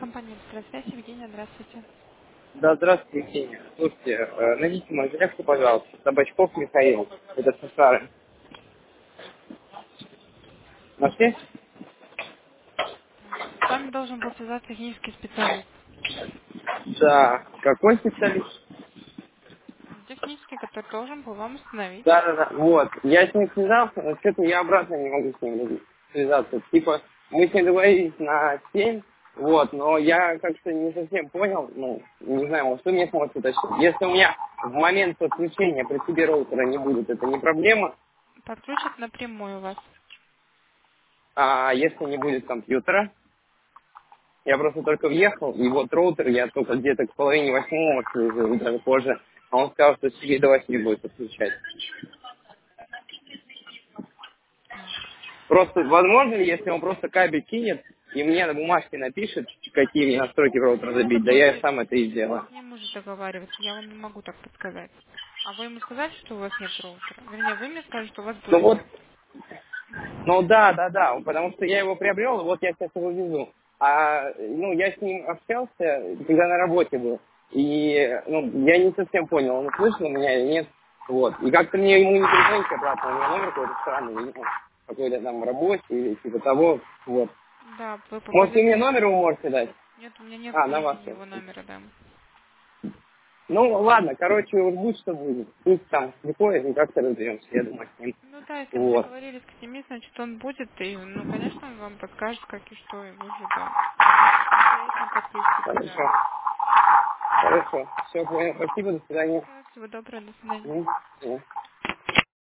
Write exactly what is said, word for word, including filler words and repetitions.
Компания «Электросвязь», Евгения, здравствуйте. Да, здравствуйте, Евгения. Слушайте, э, найдите мою заявку, пожалуйста. Табачков Михаил. Это Сахара. Нашли? С вами должен был связаться технический специалист. Да. Какой специалист? Технический, который должен был вам установить. Да, да, да. Вот. Я с ним связался, но что-то я обратно не могу с ним связаться. Типа, мы с ним договорились на семь, вот, но я как-то не совсем понял, ну, не знаю, может, вы мне сможете уточнить. Если у меня в момент подключения при себе роутера не будет, это не проблема, Подключат напрямую вас. а если не будет компьютера, я просто только въехал, и вот роутер я только где-то к половине восьмого, или даже позже, а он сказал, что себе до восьми будет подключать. Так. Просто возможно ли, если он просто кабель кинет, и мне на бумажке напишет, какие мне настройки в роутер Ну, забить, это да я будете сам это и сделаю. с ним уже договариваться. Я вам не могу так подсказать. А вы ему сказали, что у вас нет роутера? Вернее, вы мне сказали, что у вас Ну будет вот, роутер. ну да, да, да, потому что я его приобрел, и вот я сейчас его везу. А, ну, я с ним общался, когда на работе был, и, ну, я не совсем понял, он слышал меня или нет, вот. И как-то мне ему не перезвонить обратно, у него номер какой-то странный, видимо, какой-то там рабочий или типа того, вот. Да, вы Может, вы мне попадете... номер его можете дать? Нет, у меня нет А, на вас. сведений его номера, да. Ну, ладно, короче, уж будь что будет. Пусть там приходит, и как-то разберемся, я думаю, с ним. Ну да, если вы Вот. договорились к семи, значит он будет, и, ну, конечно, он вам подскажет, как и что, и вы уже, да, сможете самостоятельно подключить тогда. Хорошо. Хорошо. Все, понял. Спасибо, до свидания. Да, всего доброго, до свидания. Мгм. Мгм.